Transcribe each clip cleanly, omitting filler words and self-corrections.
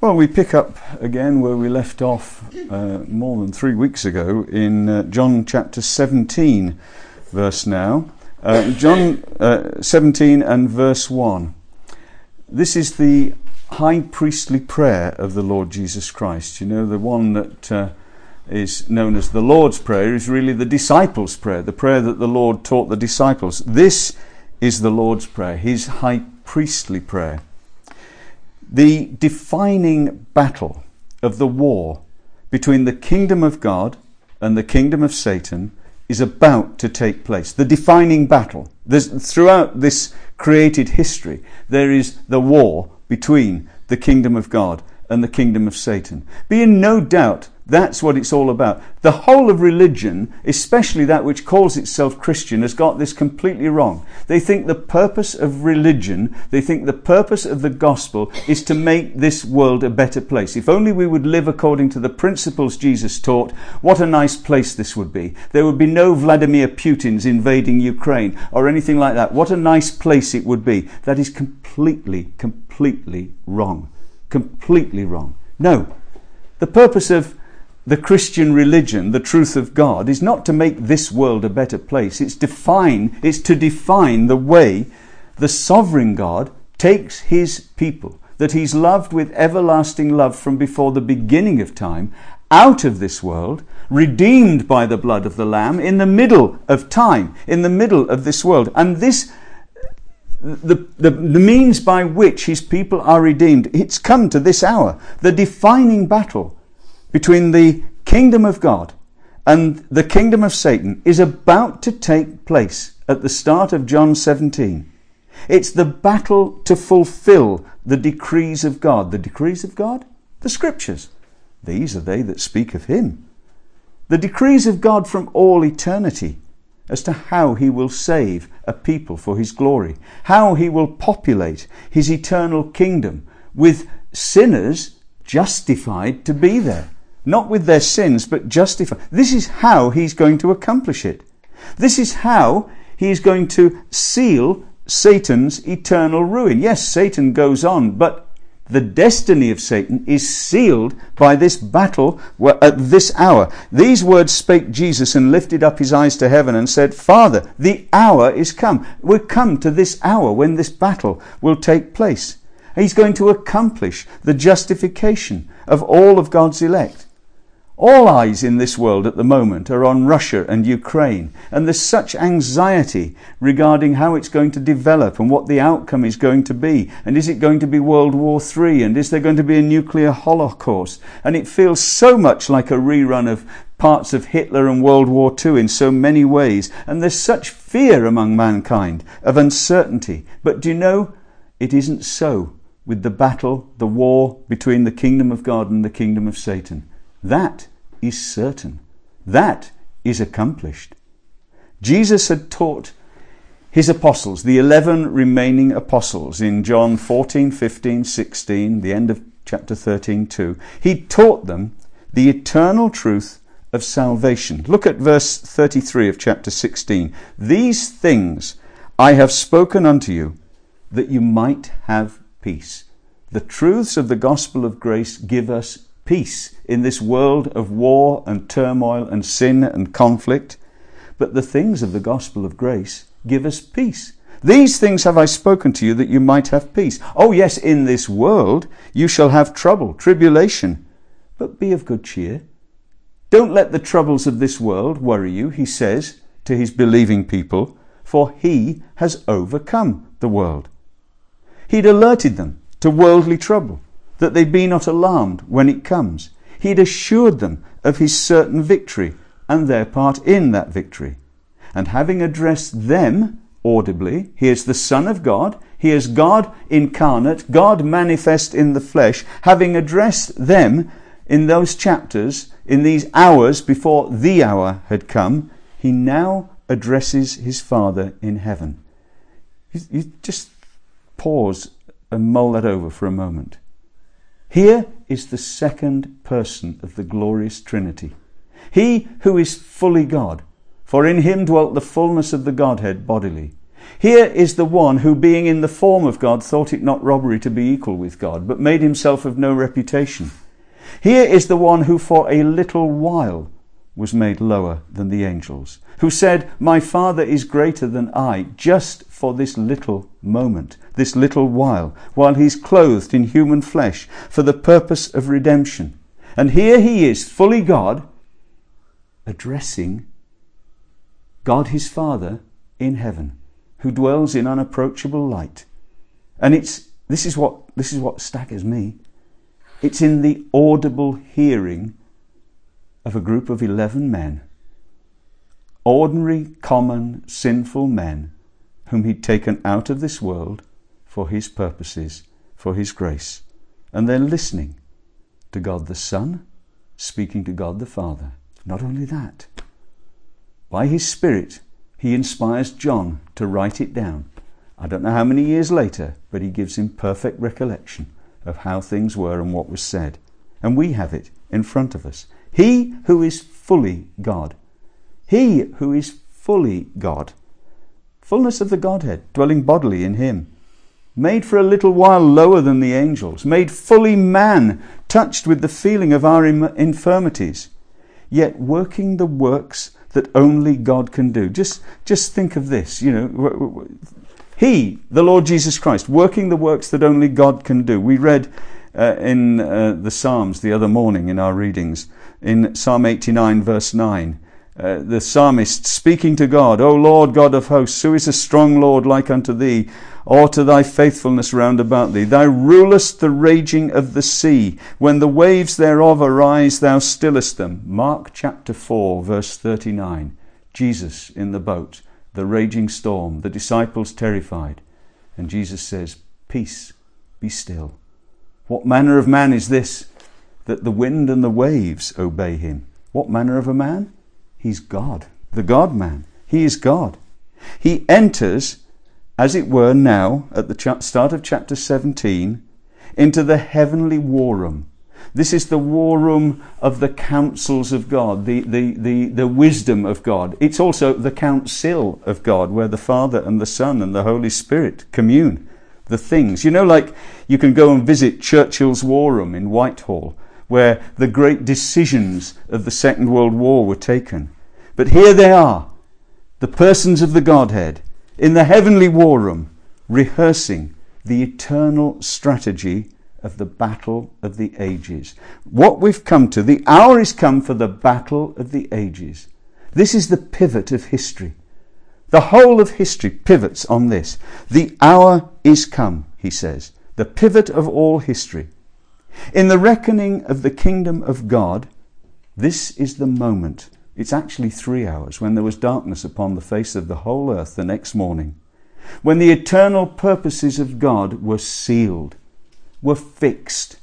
Well, we pick up again where we left off more than 3 weeks ago in John chapter 17 verse now. John 17 and verse 1. This is the high priestly prayer of the Lord Jesus Christ. You know, the one that is known as the Lord's Prayer is really the disciples' prayer, the prayer that the Lord taught the disciples. This is the Lord's Prayer, his high priestly prayer. The defining battle of the war between the kingdom of God and the kingdom of Satan is about to take place. The defining battle. Throughout this created history, there is the war between the kingdom of God and the kingdom of Satan. Be in no doubt that's what it's all about. The whole of religion, especially that which calls itself Christian, has got this completely wrong. They think the purpose of religion, they think the purpose of the gospel is to make this world a better place. If only we would live according to the principles Jesus taught, what a nice place this would be. There would be no Vladimir Putins invading Ukraine or anything like that. What a nice place it would be. That is completely wrong. Completely wrong. No. The purpose of the Christian religion, the truth of God, is not to make this world a better place. It's to define the way the sovereign God takes his people, that he's loved with everlasting love from before the beginning of time, out of this world, redeemed by the blood of the Lamb, in the middle of time, in the middle of this world. And this, the means by which his people are redeemed, it's come to this hour. The defining battle between the kingdom of God and the kingdom of Satan is about to take place at the start of John 17. It's the battle to fulfill the decrees of God. The decrees of God? The scriptures. These are they that speak of him. The decrees of God from all eternity as to how he will save a people for his glory, how he will populate his eternal kingdom with sinners justified to be there. Not with their sins, but justified. This is how he's going to accomplish it. This is how he's going to seal Satan's eternal ruin. Yes, Satan goes on, but the destiny of Satan is sealed by this battle at this hour. These words spake Jesus and lifted up his eyes to heaven and said, Father, the hour is come. We're come to this hour when this battle will take place. He's going to accomplish the justification of all of God's elect. All eyes in this world at the moment are on Russia and Ukraine, and there's such anxiety regarding how it's going to develop and what the outcome is going to be, and is it going to be World War III, and is there going to be a nuclear holocaust? And it feels so much like a rerun of parts of Hitler and World War II in so many ways, and there's such fear among mankind of uncertainty. But do you know, it isn't so with the battle, the war between the kingdom of God and the kingdom of Satan. That is certain. That is accomplished. Jesus had taught his apostles, the 11 remaining apostles, in John 14, 15, 16, the end of chapter 13 too. He taught them the eternal truth of salvation. Look at verse 33 of chapter 16. These things I have spoken unto you, that you might have peace. The truths of the gospel of grace give us peace in this world of war and turmoil and sin and conflict. But the things of the gospel of grace give us peace. These things have I spoken to you that you might have peace. Oh yes, in this world you shall have trouble, tribulation. But be of good cheer. Don't let the troubles of this world worry you, he says to his believing people, for he has overcome the world. He'd alerted them to worldly trouble, that they be not alarmed when it comes. He'd assured them of his certain victory and their part in that victory. And having addressed them audibly, here's the Son of God, here's God incarnate, God manifest in the flesh, having addressed them in those chapters, in these hours before the hour had come, he now addresses his Father in heaven. You just pause and mull that over for a moment. Here is the second person of the glorious Trinity. He who is fully God, for in him dwelt the fullness of the Godhead bodily. Here is the one who, being in the form of God, thought it not robbery to be equal with God, but made himself of no reputation. Here is the one who for a little while was made lower than the angels, who said, my Father is greater than I, just for this little moment, this little while he's clothed in human flesh for the purpose of redemption. And here he is, fully God, addressing God his Father in heaven, who dwells in unapproachable light. And this is what staggers me. It's in the audible hearing of a group of 11 men, ordinary, common, sinful men, whom he'd taken out of this world for his purposes, for his grace. And they're listening to God the Son, speaking to God the Father. Not only that, by his Spirit, he inspires John to write it down. I don't know how many years later, but he gives him perfect recollection of how things were and what was said. And we have it in front of us. He who is fully God. He who is fully God. Fullness of the Godhead, dwelling bodily in him. Made for a little while lower than the angels. Made fully man, touched with the feeling of our infirmities. Yet working the works that only God can do. Just think of this, He, the Lord Jesus Christ, working the works that only God can do. We read in the Psalms the other morning in our readings, in Psalm 89 verse 9, the psalmist speaking to God, O Lord God of hosts, who is a strong Lord like unto thee, or to thy faithfulness round about thee? Thou rulest the raging of the sea. When the waves thereof arise, thou stillest them. Mark chapter 4 verse 39. Jesus in the boat, the raging storm, the disciples terrified. And Jesus says, peace, be still. What manner of man is this, that the wind and the waves obey him? What manner of a man? He's God, the God-man. He is God. He enters, as it were now, at the start of chapter 17, into the heavenly war room. This is the war room of the counsels of God, the wisdom of God. It's also the council of God, where the Father and the Son and the Holy Spirit commune the things. Like you can go and visit Churchill's War Room in Whitehall, where the great decisions of the Second World War were taken. But here they are, the persons of the Godhead, in the heavenly war room, rehearsing the eternal strategy of the battle of the ages. What we've come to, the hour is come for the battle of the ages. This is the pivot of history. The whole of history pivots on this. The hour is come, he says, the pivot of all history. In the reckoning of the kingdom of God, this is the moment. It's actually 3 hours, when there was darkness upon the face of the whole earth the next morning, when the eternal purposes of God were sealed, were fixed,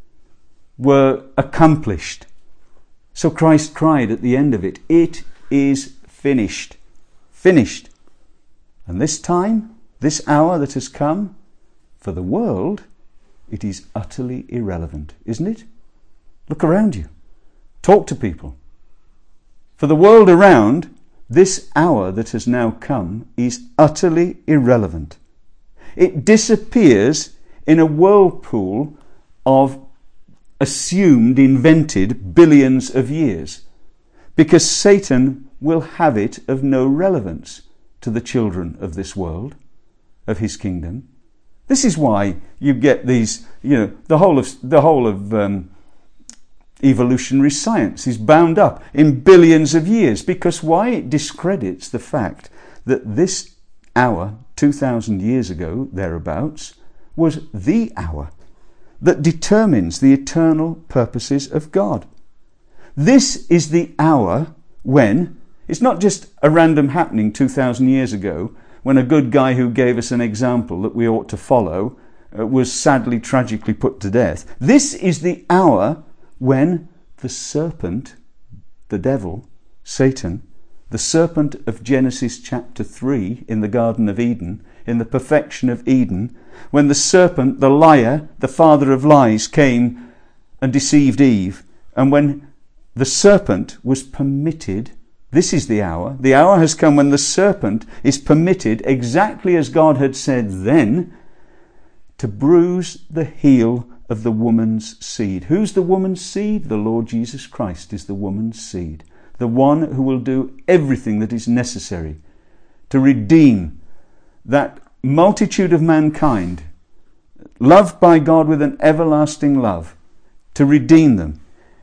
were accomplished. So Christ cried at the end of it, it is finished. Finished. And this time, this hour that has come, for the world, it is utterly irrelevant, isn't it? Look around you. Talk to people. For the world around, this hour that has now come is utterly irrelevant. It disappears in a whirlpool of assumed, invented billions of years, because Satan will have it of no relevance to the children of this world, of his kingdom. This is why you get these, the whole of evolutionary science is bound up in billions of years, because why? It discredits the fact that this hour, 2,000 years ago, thereabouts, was the hour that determines the eternal purposes of God. This is the hour when, it's not just a random happening 2,000 years ago, when a good guy who gave us an example that we ought to follow was sadly, tragically put to death. This is the hour when the serpent, the devil, Satan, the serpent of Genesis chapter 3 in the Garden of Eden, in the perfection of Eden, when the serpent, the liar, the father of lies, came and deceived Eve, and when the serpent was permitted This is the hour. The hour has come when the serpent is permitted, exactly as God had said then, to bruise the heel of the woman's seed. Who's the woman's seed? The Lord Jesus Christ is the woman's seed. The one who will do everything that is necessary to redeem that multitude of mankind, loved by God with an everlasting love, to redeem them.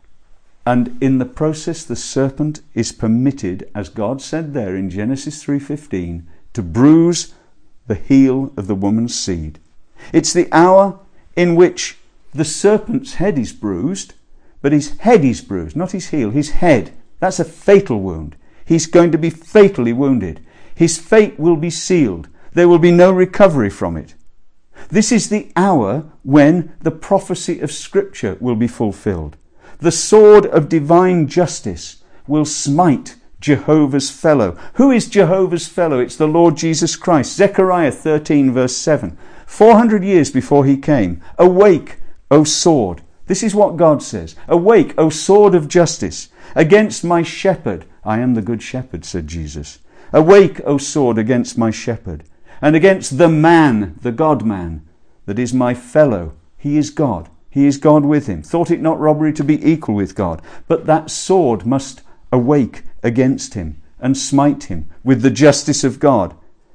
And in the process, the serpent is permitted, as God said there in Genesis 3:15, to bruise the heel of the woman's seed. It's the hour in which the serpent's head is bruised, but his head is bruised, not his heel, his head. That's a fatal wound. He's going to be fatally wounded. His fate will be sealed. There will be no recovery from it. This is the hour when the prophecy of Scripture will be fulfilled. The sword of divine justice will smite Jehovah's fellow. Who is Jehovah's fellow? It's the Lord Jesus Christ. Zechariah 13 verse 7. 400 years before he came. Awake, O sword. This is what God says. Awake, O sword of justice, against my shepherd. I am the good shepherd, said Jesus. Awake, O sword, against my shepherd, and against the man, the God-man, that is my fellow. He is God. He is God with him. Thought it not robbery to be equal with God. But that sword must awake against him and smite him with the justice of God.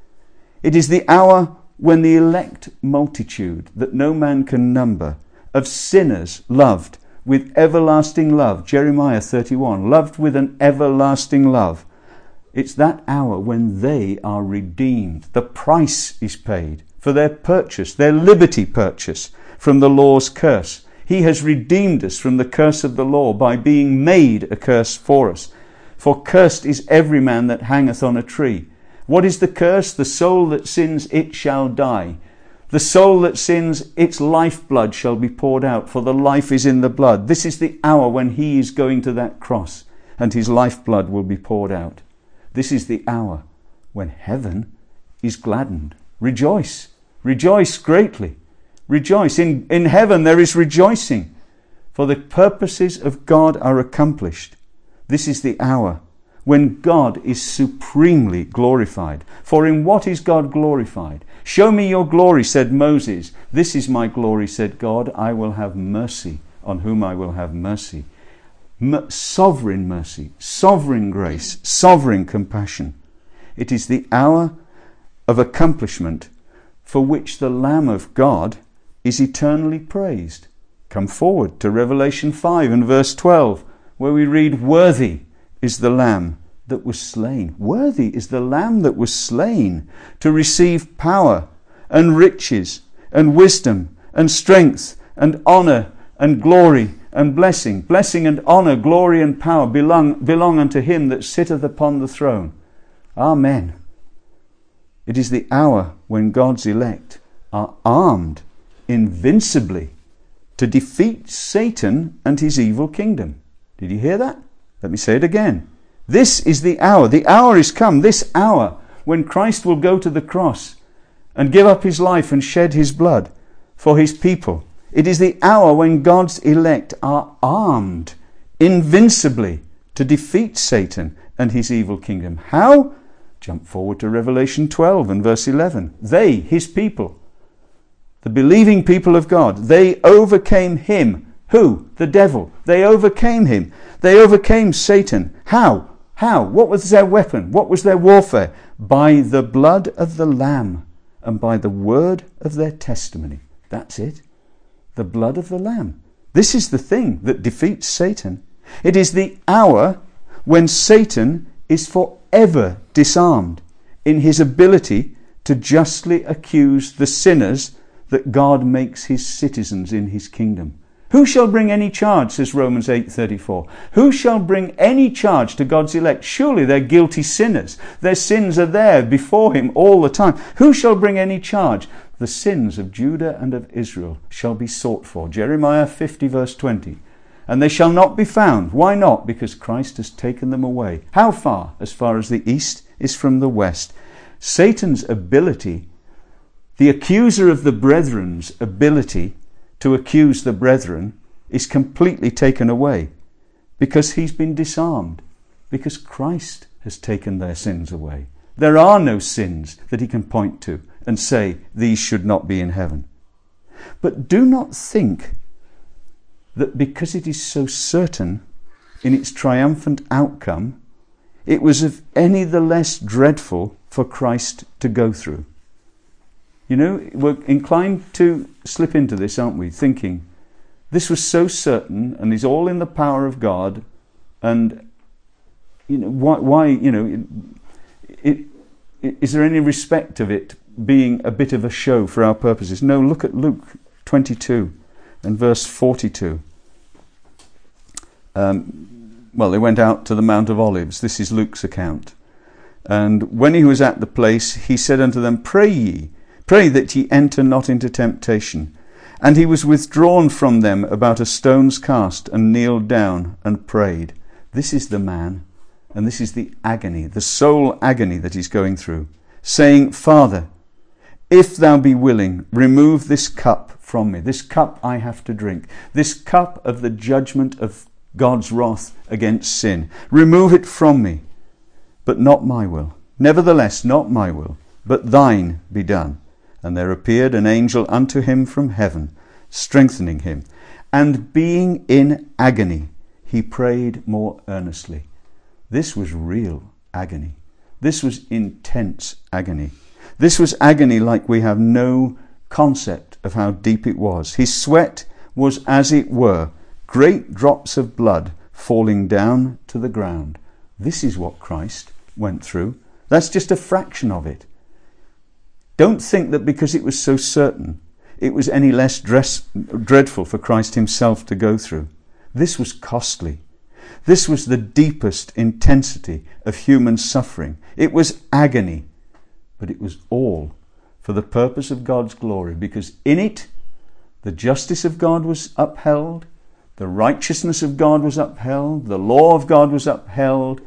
It is the hour when the elect multitude that no man can number of sinners loved with everlasting love, Jeremiah 31, loved with an everlasting love. It's that hour when they are redeemed. The price is paid for their purchase, their liberty purchase from the law's curse. He has redeemed us from the curse of the law by being made a curse for us. For cursed is every man that hangeth on a tree. What is the curse? The soul that sins, it shall die. The soul that sins, its lifeblood shall be poured out, for the life is in the blood. This is the hour when he is going to that cross, and his lifeblood will be poured out. This is the hour when heaven is gladdened. Rejoice. Rejoice greatly. Rejoice. In heaven there is rejoicing, for the purposes of God are accomplished. This is the hour when God is supremely glorified. For in what is God glorified? Show me your glory, said Moses. This is my glory, said God. I will have mercy on whom I will have mercy. Sovereign mercy, sovereign grace, sovereign compassion. It is the hour of accomplishment for which the Lamb of God is eternally praised. Come forward to Revelation 5 and verse 12, where we read, worthy is the Lamb that was slain. Worthy is the Lamb that was slain to receive power and riches and wisdom and strength and honor and glory and blessing. Blessing and honor, glory and power belong unto him that sitteth upon the throne. Amen. It is the hour when God's elect are armed invincibly to defeat Satan and his evil kingdom. Did you hear that? Let me say it again. This is the hour. The hour is come. This hour when Christ will go to the cross and give up his life and shed his blood for his people. It is the hour when God's elect are armed invincibly to defeat Satan and his evil kingdom. How? Jump forward to Revelation 12 and verse 11. They, his people, the believing people of God, they overcame him. Who? The devil. They overcame him. They overcame Satan. How? How? What was their weapon? What was their warfare? By the blood of the Lamb and by the word of their testimony. That's it. The blood of the Lamb. This is the thing that defeats Satan. It is the hour when Satan is forever disarmed in his ability to justly accuse the sinners that God makes his citizens in his kingdom. Who shall bring any charge, says Romans 8:34. Who shall bring any charge to God's elect? Surely they're guilty sinners. Their sins are there before him all the time. Who shall bring any charge? The sins of Judah and of Israel shall be sought for. Jeremiah 50 verse 20. And they shall not be found. Why not? Because Christ has taken them away. How far? As far as the east is from the west. Satan's ability, the accuser of the brethren's ability to accuse the brethren, is completely taken away because he's been disarmed. Because Christ has taken their sins away. There are no sins that he can point to and say, these should not be in heaven. But do not think that because it is so certain in its triumphant outcome, it was of any the less dreadful for Christ to go through. You know, we're inclined to slip into this, aren't we? Thinking, this was so certain and is all in the power of God, and you know, why you know, is there any respect of it being a bit of a show for our purposes? No, look at Luke 22 and verse 42. Well, they went out to the Mount of Olives. This is Luke's account. And when he was at the place, he said unto them, pray that ye enter not into temptation. And he was withdrawn from them about a stone's cast, and kneeled down and prayed. This is the man, and this is the agony, the soul agony that he's going through, saying, Father, if thou be willing, remove this cup from me. This cup I have to drink. This cup of the judgment of God's wrath against sin. Remove it from me, but not my will. Nevertheless, not my will, but thine be done. And there appeared an angel unto him from heaven, strengthening him. And being in agony, he prayed more earnestly. This was real agony. This was intense agony. This was agony like we have no concept of how deep it was. His sweat was, as it were, great drops of blood falling down to the ground. This is what Christ went through. That's just a fraction of it. Don't think that because it was so certain, it was any less dreadful for Christ himself to go through. This was costly. This was the deepest intensity of human suffering. It was agony, but it was all for the purpose of God's glory, because in it, the justice of God was upheld, the righteousness of God was upheld, the law of God was upheld,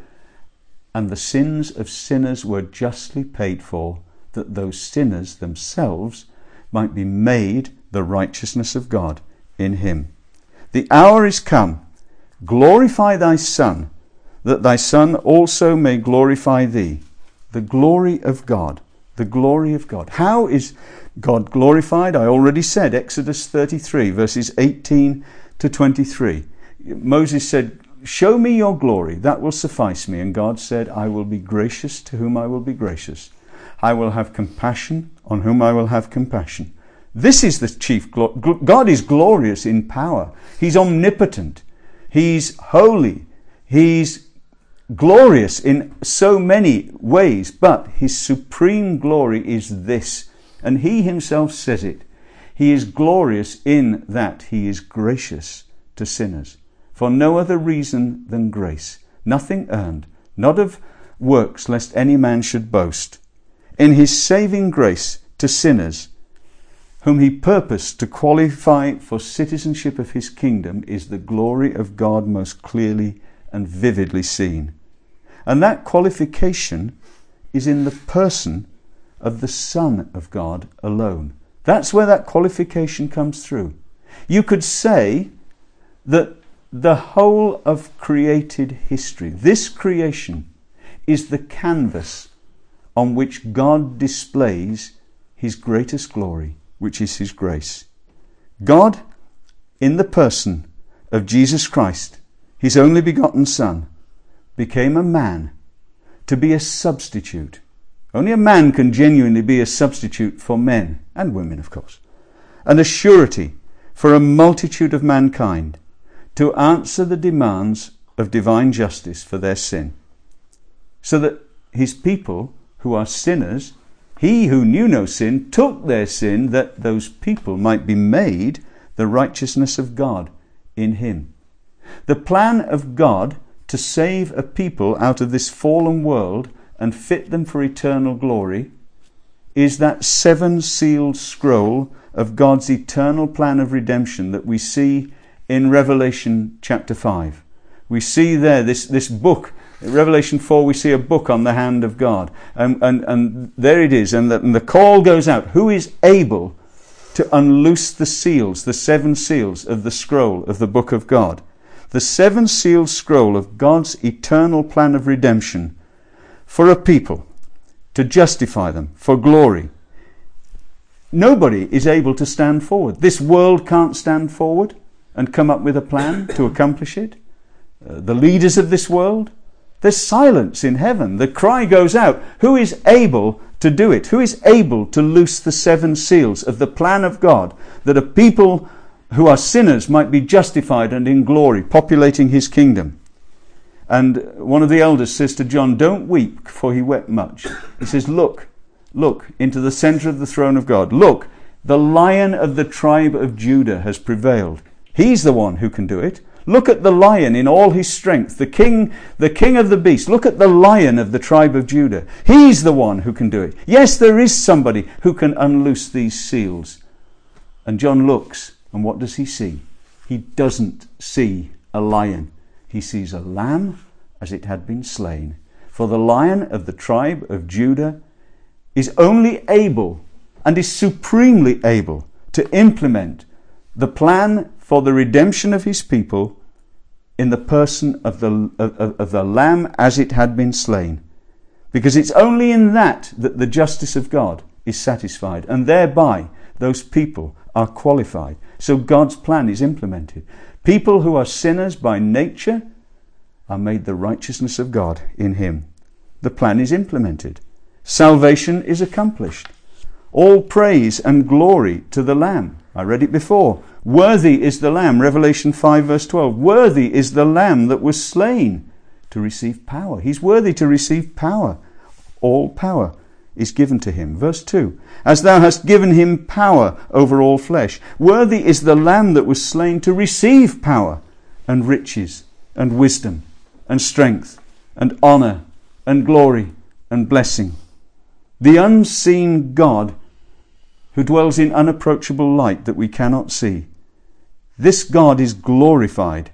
and the sins of sinners were justly paid for, that those sinners themselves might be made the righteousness of God in him. The hour is come. Glorify thy Son, that thy Son also may glorify thee. The glory of God. The glory of God. How is God glorified? I already said, Exodus 33, verses 18 to 23. Moses said, show me your glory, that will suffice me. And God said, I will be gracious to whom I will be gracious. I will have compassion on whom I will have compassion. This is the chief glory. God is glorious in power. He's omnipotent. He's holy. He's glorious in so many ways, but his supreme glory is this, and he himself says it. He is glorious in that he is gracious to sinners, for no other reason than grace, nothing earned, not of works, lest any man should boast. In his saving grace to sinners, whom he purposed to qualify for citizenship of his kingdom, is the glory of God most clearly and vividly seen. And that qualification is in the person of the Son of God alone. That's where that qualification comes through. You could say that the whole of created history, this creation, is the canvas on which God displays his greatest glory, which is his grace. God, in the person of Jesus Christ, his only begotten Son, became a man to be a substitute. Only a man can genuinely be a substitute for men, and women, of course, and a surety for a multitude of mankind, to answer the demands of divine justice for their sin, so that his people who are sinners, he who knew no sin took their sin, that those people might be made the righteousness of God in him. The plan of God to save a people out of this fallen world and fit them for eternal glory is that seven-sealed scroll of God's eternal plan of redemption that we see in Revelation chapter 5. We see there this book. In Revelation 4 we see a book on the hand of God, and there it is, and the call goes out. Who is able to unloose the seals, the seven seals of the scroll of the book of God? the seven-sealed scroll of God's eternal plan of redemption for a people, to justify them, for glory. Nobody is able to stand forward. This world can't stand forward and come up with a plan to accomplish it. The leaders of this world, there's silence in heaven. The cry goes out, who is able to do it? Who is able to loose the seven seals of the plan of God, that a people who are sinners might be justified and in glory, populating his kingdom? And one of the elders says to John, don't weep, for he wept much. He says, look into the center of the throne of God. Look, the Lion of the tribe of Judah has prevailed. He's the one who can do it. Look at the Lion in all his strength, the king of the beast. Look at the Lion of the tribe of Judah. He's the one who can do it. Yes, there is somebody who can unloose these seals. And John looks, and what does he see? He doesn't see a lion. He sees a lamb as it had been slain. For the Lion of the tribe of Judah is only able and is supremely able to implement the plan for the redemption of his people in the person of the lamb as it had been slain. Because it's only in that the justice of God is satisfied, and thereby those people are qualified. So God's plan is implemented. People who are sinners by nature are made the righteousness of God in him. The plan is implemented. Salvation is accomplished. All praise and glory to the Lamb. I read it before. Worthy is the Lamb, Revelation 5 verse 12. Worthy is the Lamb that was slain to receive power. He's worthy to receive power. All power is given to him. Verse 2. As thou hast given him power over all flesh. Worthy is the Lamb that was slain to receive power and riches and wisdom and strength and honor and glory and blessing. The unseen God who dwells in unapproachable light that we cannot see. This God is glorified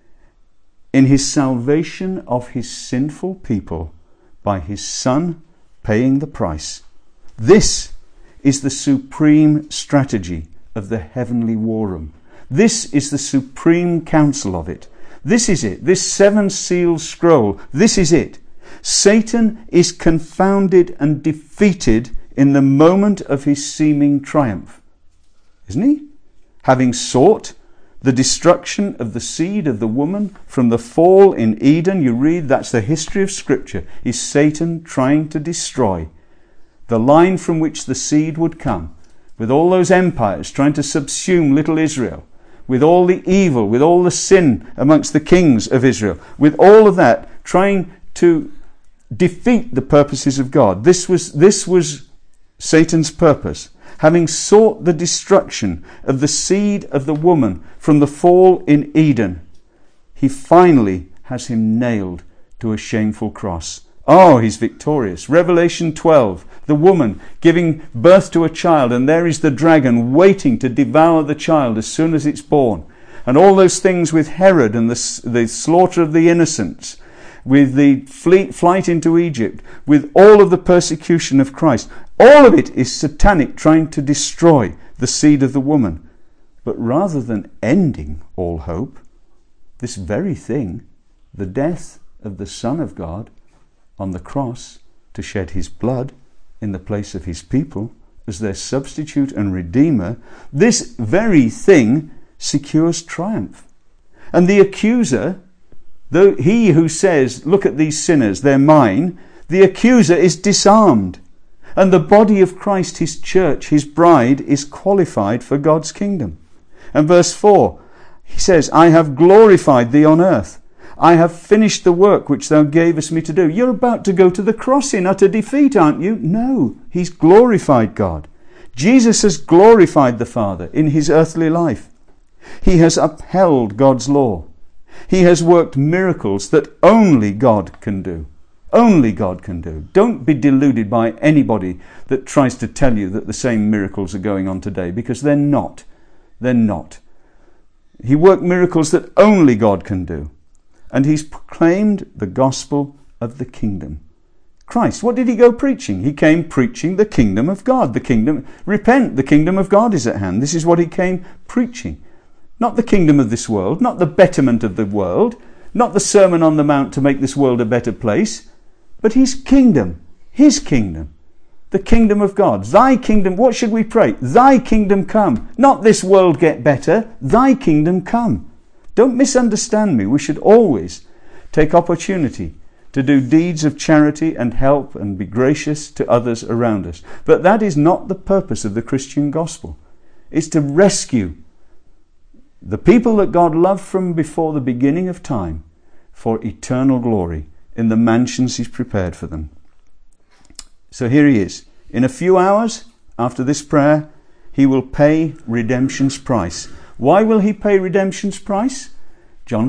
in his salvation of his sinful people by his Son paying the price. This is the supreme strategy of the heavenly war room. This is the supreme counsel of it. This is it. This seven-sealed scroll, this is it. Satan is confounded and defeated in the moment of his seeming triumph. Isn't he? Having sought the destruction of the seed of the woman from the fall in Eden, you read, that's the history of Scripture, is Satan trying to destroy the line from which the seed would come, with all those empires trying to subsume little Israel, with all the evil, with all the sin amongst the kings of Israel, with all of that, trying to defeat the purposes of God. This was Satan's purpose. Having sought the destruction of the seed of the woman from the fall in Eden, he finally has him nailed to a shameful cross. Oh, he's victorious. Revelation 12, the woman giving birth to a child, and there is the dragon waiting to devour the child as soon as it's born. And all those things with Herod and the slaughter of the innocents, with the flight into Egypt, with all of the persecution of Christ. All of it is satanic, trying to destroy the seed of the woman. But rather than ending all hope, this very thing, the death of the Son of God on the cross to shed his blood in the place of his people as their substitute and redeemer, this very thing secures triumph. And the accuser, though he who says, look at these sinners, they're mine, the accuser is disarmed. And the body of Christ, his church, his bride, is qualified for God's kingdom. And verse 4, he says, I have glorified thee on earth. I have finished the work which thou gavest me to do. You're about to go to the cross in utter defeat, aren't you? No, he's glorified God. Jesus has glorified the Father in his earthly life. He has upheld God's law. He has worked miracles that only God can do. Only God can do. Don't be deluded by anybody that tries to tell you that the same miracles are going on today, because they're not. They're not. He worked miracles that only God can do. And he's proclaimed the gospel of the kingdom. Christ, what did he go preaching? He came preaching the kingdom of God. The kingdom, repent, the kingdom of God is at hand. This is what he came preaching. Not the kingdom of this world, not the betterment of the world, not the Sermon on the Mount to make this world a better place, but his kingdom, the kingdom of God. Thy kingdom, what should we pray? Thy kingdom come. Not this world get better, thy kingdom come. Don't misunderstand me. We should always take opportunity to do deeds of charity and help and be gracious to others around us. But that is not the purpose of the Christian gospel. It's to rescue the people that God loved from before the beginning of time for eternal glory in the mansions he's prepared for them. So here he is. In a few hours after this prayer, he will pay redemption's price. Why will he pay redemption's price? John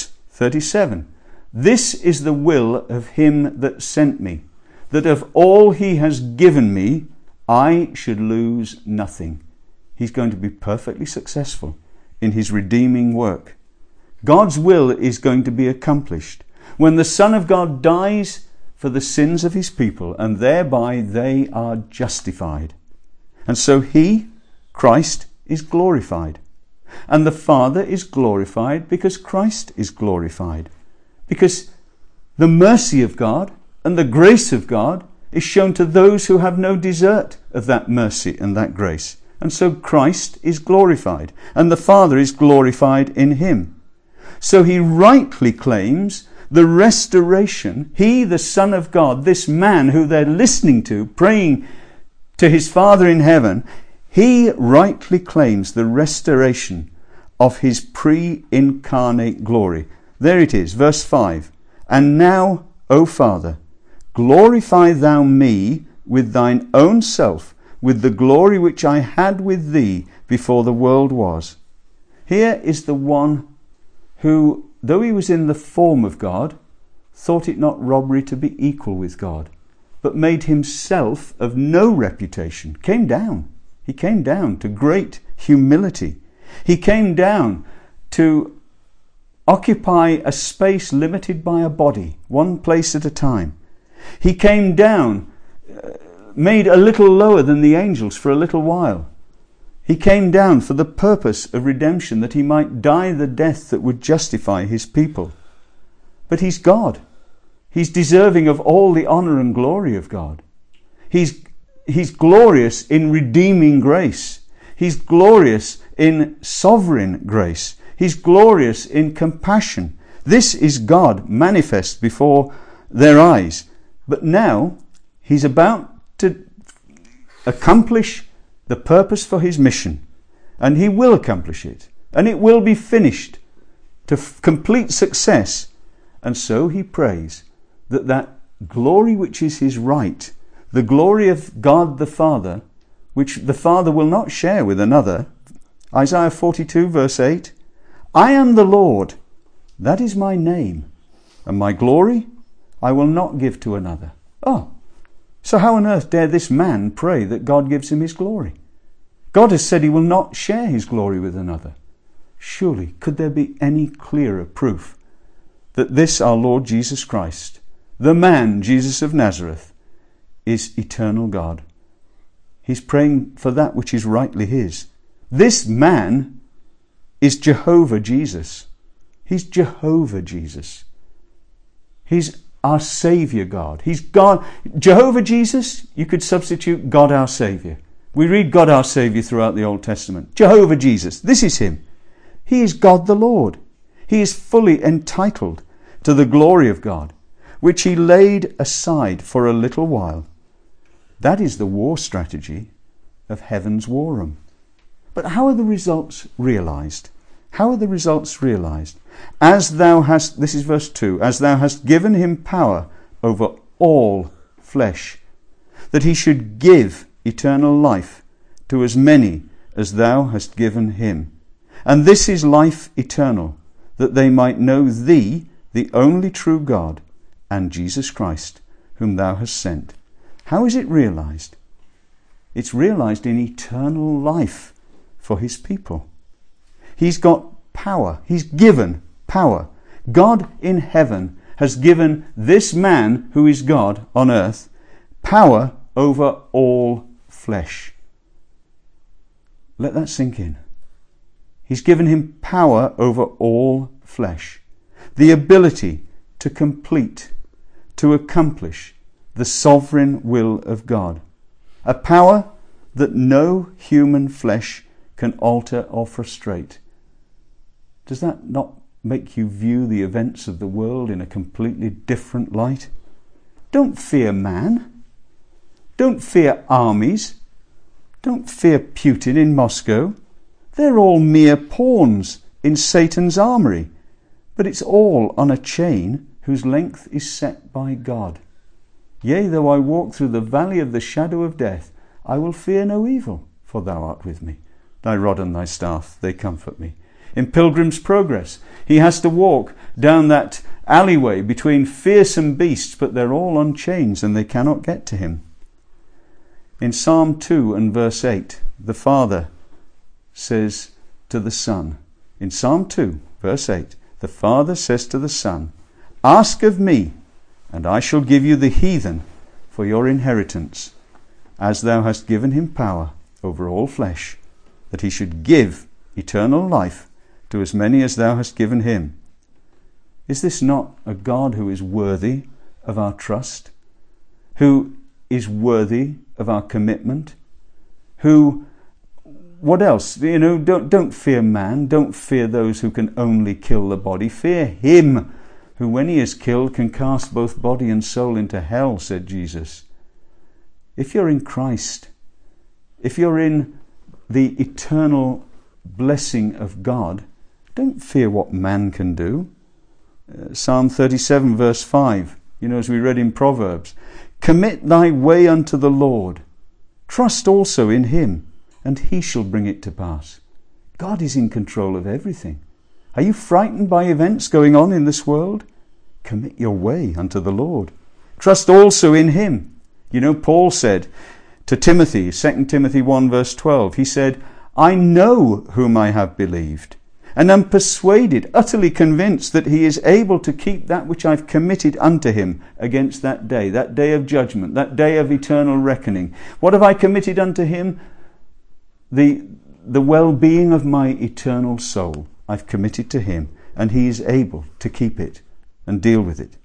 6:37. This is the will of him that sent me, that of all he has given me, I should lose nothing. He's going to be perfectly successful in his redeeming work. God's will is going to be accomplished when the Son of God dies for the sins of his people, and thereby they are justified. And so he, Christ, is glorified. And the Father is glorified because Christ is glorified. Because the mercy of God and the grace of God is shown to those who have no desert of that mercy and that grace. And so Christ is glorified, and the Father is glorified in him. So he rightly claims the restoration, he, the Son of God, this man who they're listening to, praying to his Father in heaven, he rightly claims the restoration of his pre-incarnate glory. There it is, verse 5. And now, O Father, glorify thou me with thine own self, with the glory which I had with thee before the world was. Here is the one who, though he was in the form of God, thought it not robbery to be equal with God, but made himself of no reputation. Came down. He came down to great humility. He came down to occupy a space limited by a body, one place at a time. He came down, made a little lower than the angels for a little while. He came down for the purpose of redemption, that he might die the death that would justify his people. But he's God. He's deserving of all the honor and glory of God. He's glorious in redeeming grace. He's glorious in sovereign grace. He's glorious in compassion. This is God manifest before their eyes. But now he's about to accomplish the purpose for his mission, and he will accomplish it, and it will be finished to complete success. And so he prays that glory which is his right, the glory of God the Father, which the Father will not share with another. Isaiah 42 verse 8, I am the Lord, that is my name, and my glory I will not give to another. Oh, so how on earth dare this man pray that God gives him his glory? God has said he will not share his glory with another. Surely, could there be any clearer proof that this our Lord Jesus Christ, the man Jesus of Nazareth, is eternal God? He's praying for that which is rightly his. This man is Jehovah Jesus. He's Jehovah Jesus. He's our Saviour God. He's God. Jehovah Jesus, you could substitute God our Saviour. We read God our Saviour throughout the Old Testament. Jehovah Jesus, this is him. He is God the Lord. He is fully entitled to the glory of God, which he laid aside for a little while. That is the war strategy of heaven's war room. But how are the results realized? How are the results realized? As thou hast, this is verse 2, as thou hast given him power over all flesh, that he should give eternal life to as many as thou hast given him. And this is life eternal, that they might know thee, the only true God, and Jesus Christ, whom thou hast sent. How is it realized? It's realized in eternal life for his people. He's got power. He's given power. God in heaven has given this man, who is God on earth, power over all flesh. Let that sink in. He's given him power over all flesh, the ability to complete, to accomplish the sovereign will of God, a power that no human flesh can alter or frustrate. Does that not make you view the events of the world in a completely different light? Don't fear man. Don't fear armies. Don't fear Putin in Moscow. They're all mere pawns in Satan's armoury, but it's all on a chain whose length is set by God. Yea, though I walk through the valley of the shadow of death, I will fear no evil, for thou art with me. Thy rod and thy staff, they comfort me. In Pilgrim's Progress, he has to walk down that alleyway between fearsome beasts, but they're all on chains and they cannot get to him. In Psalm 2 and verse 8, the Father says to the Son, in Psalm 2, verse 8, the Father says to the Son, ask of me, and I shall give you the heathen for your inheritance, as thou hast given him power over all flesh, that he should give eternal life to as many as thou hast given him. Is this not a God who is worthy of our trust, who is worthy of our commitment, who, what else? Don't fear man, don't fear those who can only kill the body, fear him who when he is killed can cast both body and soul into hell, said Jesus. If you're in Christ, if you're in the eternal blessing of God, don't fear what man can do. Psalm 37 verse 5, as we read in Proverbs, commit thy way unto the Lord, trust also in him, and he shall bring it to pass. God is in control of everything. Are you frightened by events going on in this world? Commit your way unto the Lord. Trust also in him. Paul said to Timothy, 2 Timothy 1 verse 12, he said, I know whom I have believed, and am persuaded, utterly convinced, that he is able to keep that which I've committed unto him against that day of judgment, that day of eternal reckoning. What have I committed unto him? The well-being of my eternal soul I've committed to him, and he is able to keep it and deal with it.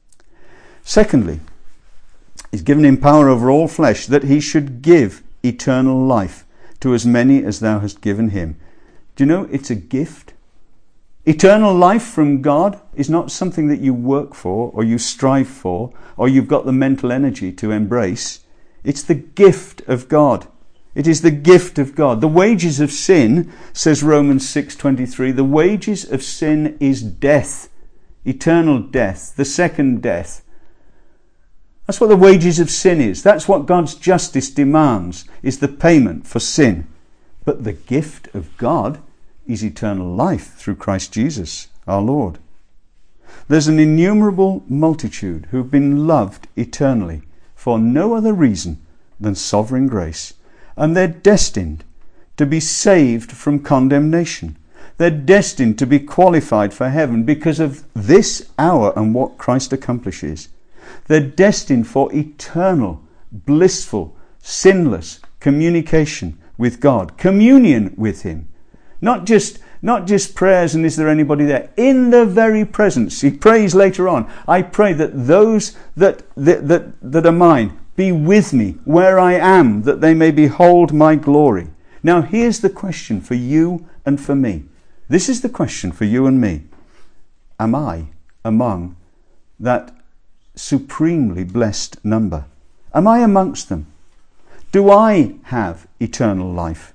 Secondly, he's given him power over all flesh, that he should give eternal life to as many as thou hast given him. Do you know it's a gift? Eternal life from God is not something that you work for or you strive for or you've got the mental energy to embrace. It's the gift of God. It is the gift of God. The wages of sin, says Romans 6:23, the wages of sin is death, eternal death, the second death. That's what the wages of sin is. That's what God's justice demands, is the payment for sin. But the gift of God is eternal life through Christ Jesus, our Lord. There's an innumerable multitude who've been loved eternally for no other reason than sovereign grace. And they're destined to be saved from condemnation. They're destined to be qualified for heaven because of this hour and what Christ accomplishes. They're destined for eternal, blissful, sinless communication with God, communion with him. Not just prayers and is there anybody there? In the very presence. He prays later on, I pray that those that are mine be with me where I am, that they may behold my glory. Now here's the question for you and for me. This is the question for you and me. Am I among that supremely blessed number? Am I amongst them? Do I have eternal life?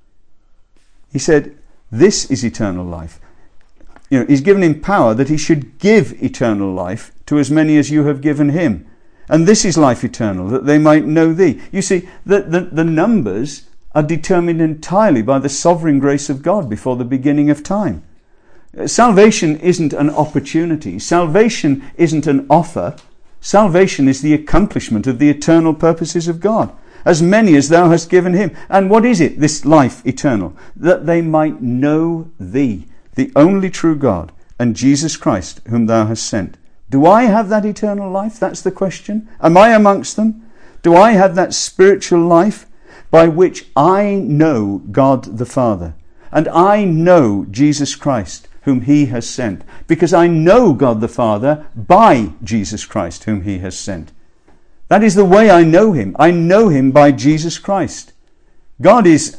He said, this is eternal life. He's given him power that he should give eternal life to as many as you have given him. And this is life eternal, that they might know thee. You see, the numbers are determined entirely by the sovereign grace of God before the beginning of time. Salvation isn't an opportunity. Salvation isn't an offer. Salvation is the accomplishment of the eternal purposes of God. As many as thou hast given him. And what is it, this life eternal? That they might know thee, the only true God, and Jesus Christ, whom thou hast sent. Do I have that eternal life? That's the question. Am I amongst them? Do I have that spiritual life by which I know God the Father? And I know Jesus Christ, whom he has sent, because I know God the Father by Jesus Christ, whom he has sent. That is the way I know him. I know him by Jesus Christ. God is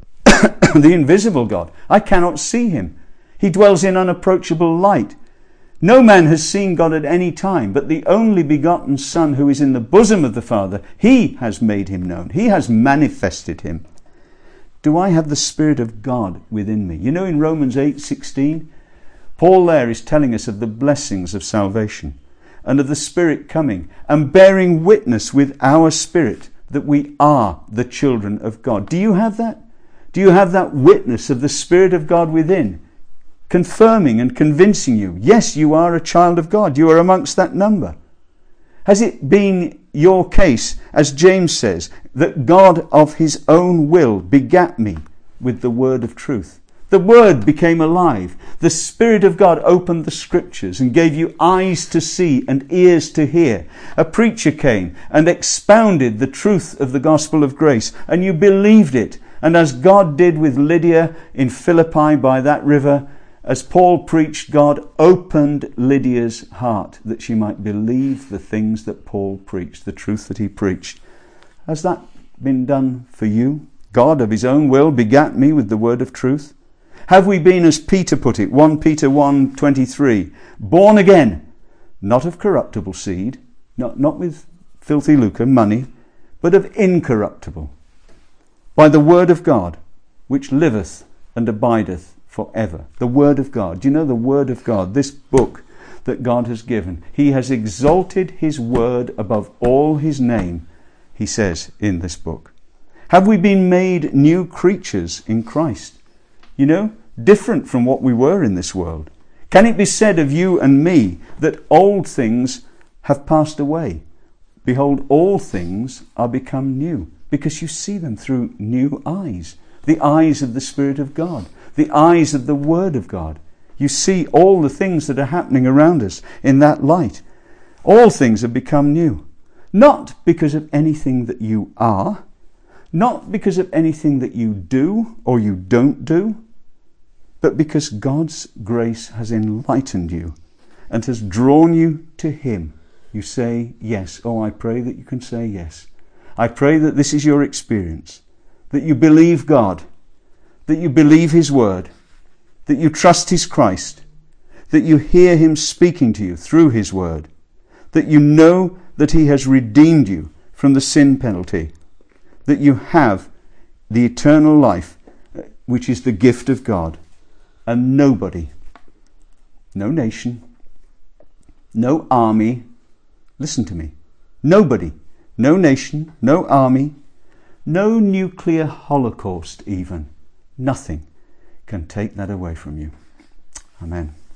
the invisible God. I cannot see him. He dwells in unapproachable light. No man has seen God at any time, but the only begotten Son who is in the bosom of the Father, he has made him known. He has manifested him. Do I have the Spirit of God within me? You know, in Romans 8:16, Paul there is telling us of the blessings of salvation and of the Spirit coming and bearing witness with our spirit that we are the children of God. Do you have that? Do you have that witness of the Spirit of God within, confirming and convincing you, yes, you are a child of God, you are amongst that number? Has it been your case, as James says, that God of his own will begat me with the word of truth? The word became alive. The Spirit of God opened the scriptures and gave you eyes to see and ears to hear. A preacher came and expounded the truth of the gospel of grace, and you believed it. And as God did with Lydia in Philippi by that river, as Paul preached, God opened Lydia's heart that she might believe the things that Paul preached, the truth that he preached. Has that been done for you? God of his own will begat me with the word of truth. Have we been, as Peter put it, 1 Peter 1:23, born again, not of corruptible seed, not with filthy lucre, money, but of incorruptible, by the word of God, which liveth and abideth forever. The word of God. Do you know the word of God? This book that God has given. He has exalted his word above all his name, he says in this book. Have we been made new creatures in Christ? You know, different from what we were in this world. Can it be said of you and me that old things have passed away? Behold, all things are become new, because you see them through new eyes, the eyes of the Spirit of God, the eyes of the Word of God. You see all the things that are happening around us in that light. All things have become new, not because of anything that you are, not because of anything that you do or you don't do, but because God's grace has enlightened you and has drawn you to him. You say yes. Oh, I pray that you can say yes. I pray that this is your experience, that you believe God, that you believe his word, that you trust his Christ, that you hear him speaking to you through his word, that you know that he has redeemed you from the sin penalty, that you have the eternal life, which is the gift of God. And nobody, no nation, no army, listen to me, nobody, no nation, no army, no nuclear holocaust even, nothing can take that away from you. Amen.